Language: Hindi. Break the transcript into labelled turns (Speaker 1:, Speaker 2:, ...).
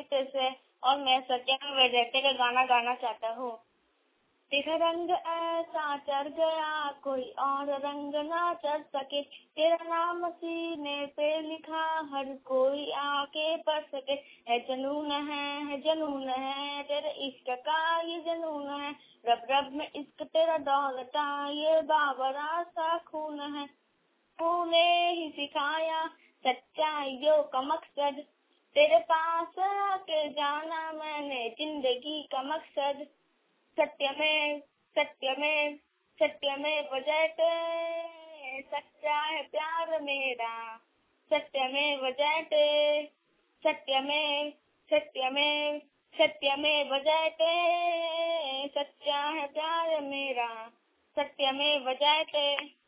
Speaker 1: तेरे से और मैं सत्यम वेजेटे का गाना गाना चाहता हूँ। तेरा रंग ऐसा चढ़ गया कोई और रंग ना चढ़ सके, तेरा नाम सीने पे लिखा हर कोई आके पढ़ सके। है जुनून है तेरे इश्क का ये जुनून है, रब रब में इश्क तेरा दौलता ये बाबरा सा खून है। तूने ही सिखाया सच्चाइयों का मकसद, तेरे पास आके जाना मैंने जिंदगी का मकसद। सत्यमेव सत्यमेव सत्यमेव जयते, सच्चा है प्यार मेरा सत्यमेव जयते। सत्यमेव सत्यमेव सत्यमेव जयते, सच्चा है प्यार मेरा सत्यमेव जयते।